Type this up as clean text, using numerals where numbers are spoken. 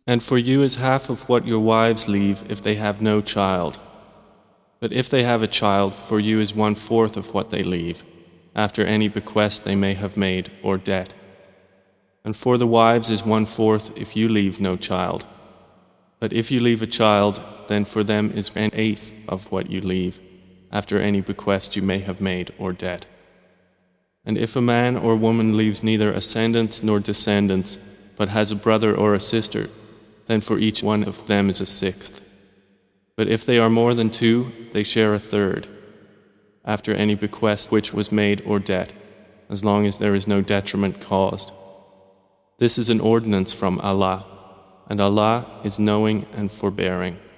And for you is half of what your wives leave if they have no child. But if they have a child, for you is 1/4 of what they leave, after any bequest they may have made or debt. And for the wives is 1/4 if you leave no child. But if you leave a child, then for them is 1/8 of what you leave, after any bequest you may have made or debt. And if a man or woman leaves neither ascendants nor descendants, but has a brother or a sister, then for each one of them is a sixth. But if they are more than two, they share a third, after any bequest which was made or debt, as long as there is no detriment caused. This is an ordinance from Allah, and Allah is knowing and forbearing.